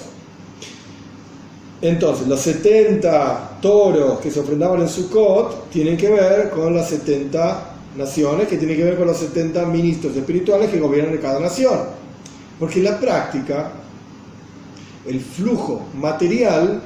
Entonces, los setenta toros que se ofrendaban en Sukkot tienen que ver con las setenta naciones, que tienen que ver con los setenta ministros espirituales que gobiernan cada nación. Porque en la práctica, el flujo material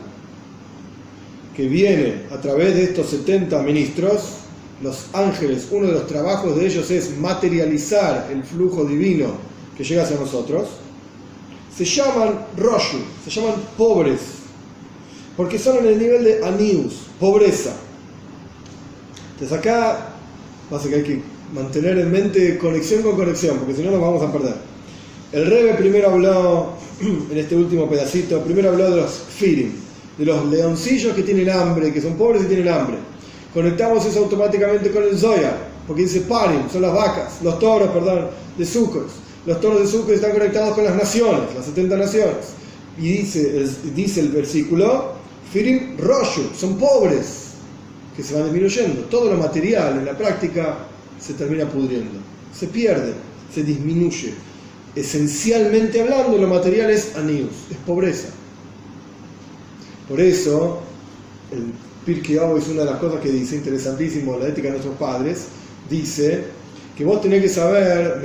que viene a través de estos setenta ministros, los ángeles, uno de los trabajos de ellos es materializar el flujo divino que llega hacia nosotros, se llaman Roshu, se llaman pobres, porque son en el nivel de Anius, pobreza. Entonces acá pasa que hay que mantener en mente conexión con conexión, porque si no nos vamos a perder. El Rebbe primero habló, en este último pedacito, primero habló de los Kfirim, de los leoncillos que tienen hambre, que son pobres y tienen hambre. Conectamos eso automáticamente con el Zohar, porque dice Parim, son las vacas, los toros, perdón, de Sukkot. Los toros de Sukkot están conectados con las naciones, las setenta naciones. Y dice el, dice el versículo, Firim Roshu, son pobres, que se van disminuyendo. Todo lo material en la práctica se termina pudriendo, se pierde, se disminuye. Esencialmente hablando, lo material es anius, es pobreza. Por eso, el Pirkei Avos es una de las cosas que dice, interesantísimo, la ética de nuestros padres, dice que vos tenés que saber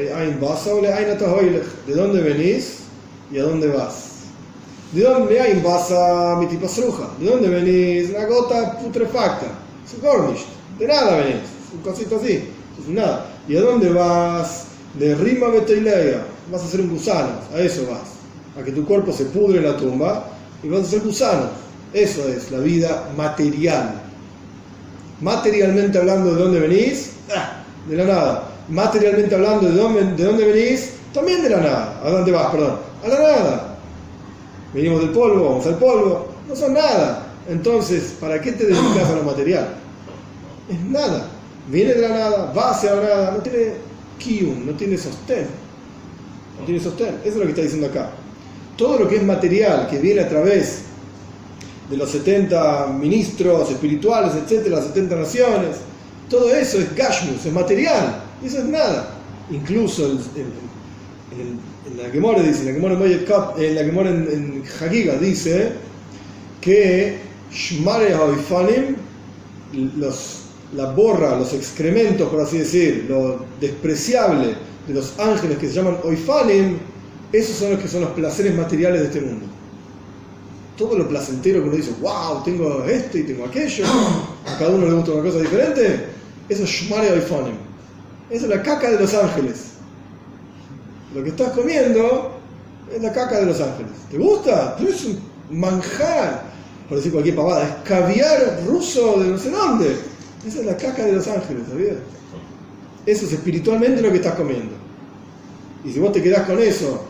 de dónde venís y a dónde vas. ¿De dónde hay invasa mi tipo sruja? ¿De dónde venís? Una gota putrefacta. Es un gornish. De nada venís. Un cosito así. Es nada. ¿Y a dónde vas? De rima beteileia. Vas a ser un gusano. A eso vas. A que tu cuerpo se pudre en la tumba y vas a ser gusano. Eso es la vida material. Materialmente hablando, ¿de dónde venís? Ah, de la nada. Materialmente hablando, ¿de dónde, de dónde venís? También de la nada. ¿A dónde vas? Perdón. A la nada. Venimos del polvo, vamos al polvo. No son nada. Entonces, ¿para qué te dedicas a lo material? Es nada. Viene de la nada, va hacia la nada. No tiene kiyum, no tiene sostén. No tiene sostén. Eso es lo que está diciendo acá. Todo lo que es material, que viene a través de los setenta ministros espirituales, etcétera, las setenta naciones, todo eso es gashmus, es material. Eso es nada. Incluso el, el, el en la Gemara dice, en la Gemara en, la Gemara en, en Hagiga dice que Shmare Haifanim, los, la borra, los excrementos, por así decir, lo despreciable de los ángeles que se llaman Oifanim, esos son los que son los placeres materiales de este mundo. Todo lo placentero que uno dice, wow, tengo esto y tengo aquello, a cada uno le gusta una cosa diferente, eso es Shmare Haifanim. Esa es la caca de los ángeles. Lo que estás comiendo es la caca de los ángeles. ¿Te gusta? Pero es un manjar, por decir cualquier pavada. Es caviar ruso de no sé dónde. Esa es la caca de los ángeles, ¿sabías? Eso es espiritualmente lo que estás comiendo. Y si vos te quedás con eso,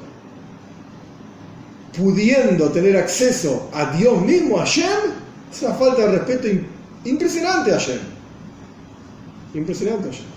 pudiendo tener acceso a Dios mismo, a Hashem, es una falta de respeto impresionante a Hashem. Impresionante a Hashem.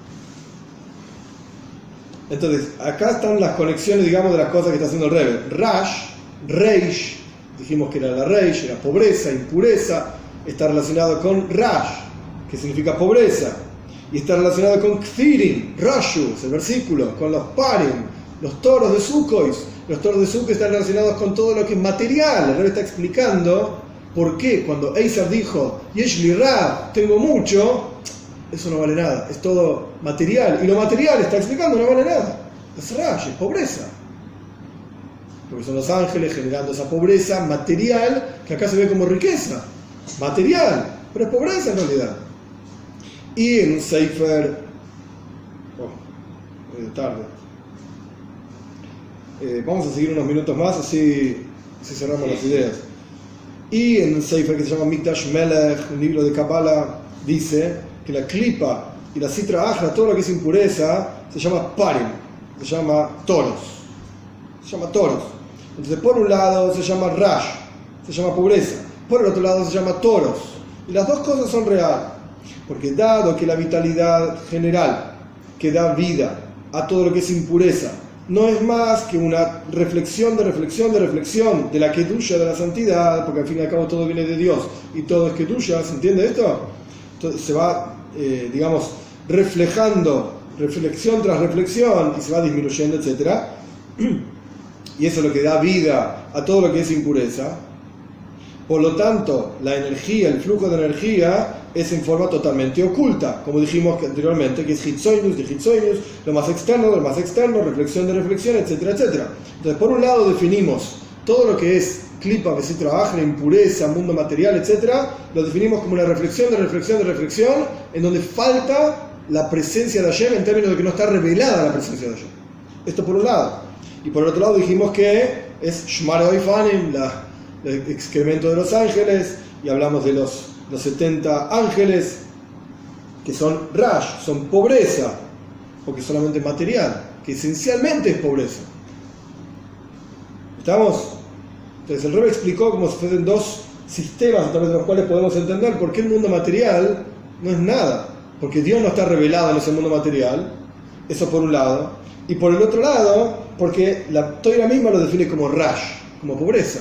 Entonces, acá están las conexiones, digamos, de las cosas que está haciendo el Rebbe. Rash, Reish, dijimos que era la Reish, era pobreza, impureza, está relacionado con Rash, que significa pobreza, y está relacionado con Kfirim, Rashu, es el versículo, con los Parim, los toros de Sukkot. Los toros de Sukkot están relacionados con todo lo que es material. El Rebbe está explicando por qué cuando Eisar dijo, Yesh li Rab, tengo mucho, eso no vale nada, es todo material. Y lo material, está explicando, no vale nada. Es rash, es pobreza. Porque son los ángeles generando esa pobreza material que acá se ve como riqueza. Material, pero es pobreza en realidad. Y en un sefer, oh, eh, tarde. Eh, vamos a seguir unos minutos más, así, así cerramos las ideas. Y en un sefer que se llama Mikdash Melech, un libro de Kabbalah, dice que la klipa y la sitra ajra, todo lo que es impureza, se llama parim, se llama toros. Se llama toros. Entonces, por un lado se llama rash, se llama pobreza. Por el otro lado se llama toros. Y las dos cosas son reales. Porque dado que la vitalidad general que da vida a todo lo que es impureza no es más que una reflexión de reflexión de reflexión de la kedusha, de la santidad, porque al fin y al cabo todo viene de Dios y todo es kedusha, ¿se entiende esto? Entonces se va, eh, digamos, reflejando reflexión tras reflexión y se va disminuyendo, etcétera. Y eso es lo que da vida a todo lo que es impureza. Por lo tanto, la energía, el flujo de energía es en forma totalmente oculta, como dijimos anteriormente, que es hitzoinus de hitzoinus, lo más externo de lo más externo, reflexión de reflexión, etcétera, etcétera. Entonces, por un lado definimos todo lo que es klipa, vesitra ajra, impureza, mundo material, etcétera, lo definimos como una reflexión de reflexión de reflexión, en donde falta la presencia de Hashem en términos de que no está revelada la presencia de Hashem. Esto por un lado. Y por otro lado dijimos que es Shmar Oifanim, la el excremento de los ángeles, y hablamos de los, los setenta ángeles, que son rash, son pobreza, porque solamente material, que esencialmente es pobreza. ¿Estamos? Entonces el Rebbe explicó como si fuesen dos sistemas a través de los cuales podemos entender por qué el mundo material no es nada, porque Dios no está revelado en ese mundo material, eso por un lado, y por el otro lado, porque la Torah misma lo define como rash, como pobreza.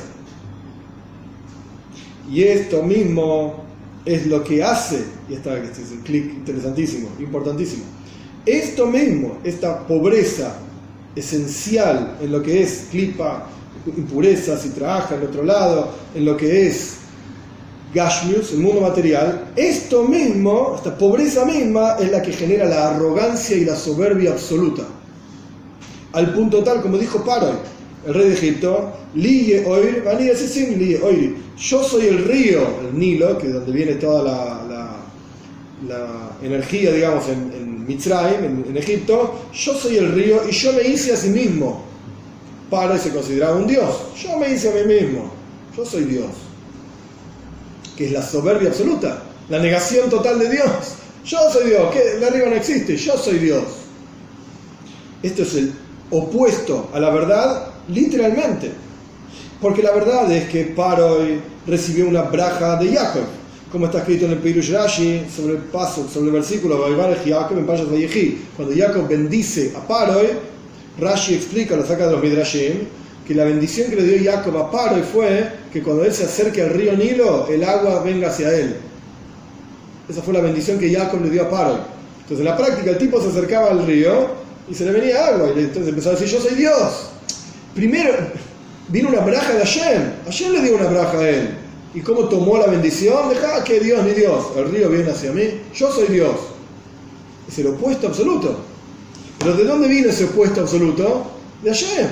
Y esto mismo es lo que hace, y esta, este es un clic interesantísimo, importantísimo, esto mismo, esta pobreza esencial en lo que es klipa, impureza, sitra ajra, en el otro lado, en lo que es gashmius, el mundo material, esto mismo, esta pobreza misma, es la que genera la arrogancia y la soberbia absoluta. Al punto tal, como dijo Paroi, el rey de Egipto, Liye Oir, Vanilla Sisim, Liye Oir. Yo soy el río, el Nilo, que es donde viene toda la, la, la energía, digamos, en, en Mitzrayim, en, en Egipto. Yo soy el río y yo me hice a sí mismo. Para se consideraba un dios. Yo me hice a mí mismo. Yo soy Dios. Que es la soberbia absoluta, la negación total de Dios. Yo soy Dios, que el de arriba no existe, yo soy Dios. Esto es el opuesto a la verdad, literalmente. Porque la verdad es que Paroi recibió una braja de Jacob, como está escrito en el Pirush Rashi sobre el paso, sobre el versículo Jacob en Parshas Vayechi. Cuando Jacob bendice a Paroi, Rashi explica, lo saca de los Midrashim, que la bendición que le dio Jacob a Paroi fue que cuando él se acerque al río Nilo, el agua venga hacia él. Esa fue la bendición que Jacob le dio a Paroi. Entonces en la práctica el tipo se acercaba al río y se le venía agua, y entonces empezó a decir, yo soy Dios. Primero vino una braja de Hashem, Hashem le dio una braja a él. ¿Y cómo tomó la bendición? Deja que Dios ni Dios, el río viene hacia mí, yo soy Dios. Es el opuesto absoluto. Pero ¿de dónde viene ese opuesto absoluto? De Hashem.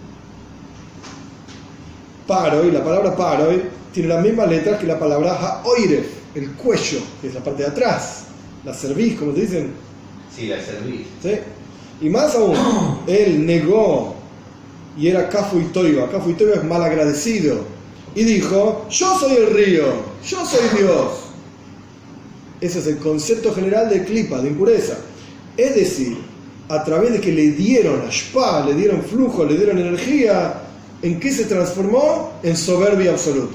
Paroi, la palabra Paroi tiene las mismas letras que la palabra Ha'oiref, el cuello, que es la parte de atrás, la cerviz, como te dicen. Sí, la cerviz. ¿Sí? Y más aún, él negó y era Kafu y Toiba. Kafu y Toiba es mal agradecido. Y dijo, yo soy el río, yo soy Dios. Ese es el concepto general de klipa, de impureza. Es decir, a través de que le dieron ashpa, le dieron flujo, le dieron energía, ¿en qué se transformó? En soberbia absoluta.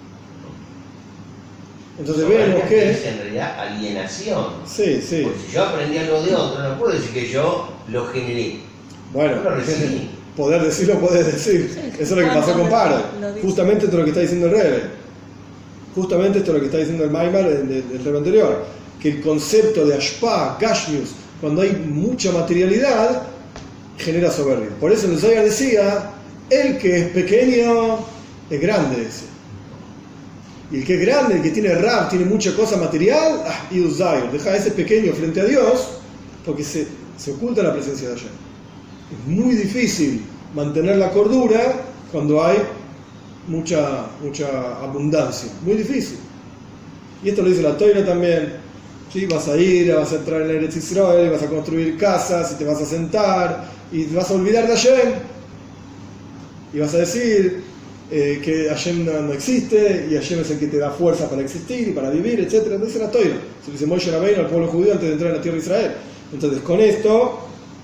Entonces vemos que es en realidad alienación. Sí, sí. Porque si yo aprendí algo de otro, no puedo decir que yo lo generé. Bueno, yo lo recibí. Poder decirlo, podés decir. Sí, eso es lo que pasó con Paroi. Justamente esto es lo que está diciendo el Rebbe. Justamente esto es lo que está diciendo el Maimar del, del Rebbe anterior. Que el concepto de Ashpa, Gashmius, cuando hay mucha materialidad, genera soberbia. Por eso el Zohar decía, el que es pequeño es grande ese. Y el que es grande, el que tiene rab, tiene mucha cosa material, ah, y Uzayr, deja ese pequeño frente a Dios, porque se, se oculta la presencia de Hashem. Es muy difícil mantener la cordura cuando hay mucha, mucha abundancia. Muy difícil. Y esto lo dice la Torah también. ¿sí? Vas a ir, vas a entrar en el Eretz Israel, vas a construir casas, y te vas a sentar, y te vas a olvidar de Hashem. Y vas a decir eh, que Hashem no, no existe, y Hashem es el que te da fuerza para existir y para vivir, etcétera. Entonces era Toira. Se dice Moshe Rabbeinu al pueblo judío antes de entrar en la tierra de Israel. Entonces con esto,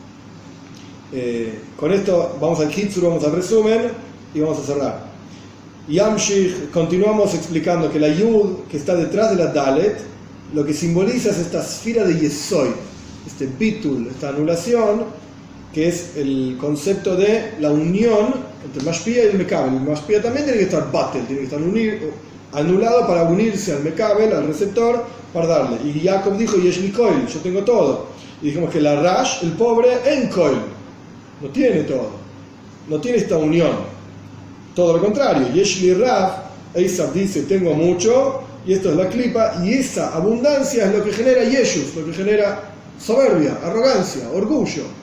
eh, con esto vamos al Kitzur, vamos al resumen, y vamos a cerrar. Yamshich, continuamos explicando que la Yud, que está detrás de la Dalet, lo que simboliza es esta esfera de Yesoy, este bitul, esta anulación, que es el concepto de la unión entre el Mashpia y el Mekabel. El Mashpia también tiene que estar batel, tiene que estar unir, anulado para unirse al Mekabel, al receptor, para darle. Y Jacob dijo, Yeshli Koil, yo tengo todo. Y dijimos que la Rash, el pobre, en Koil, no tiene todo, no tiene esta unión. Todo lo contrario, Yeshli Rav, Esav dice, tengo mucho, y esto es la clipa, y esa abundancia es lo que genera Yeshus, lo que genera soberbia, arrogancia, orgullo.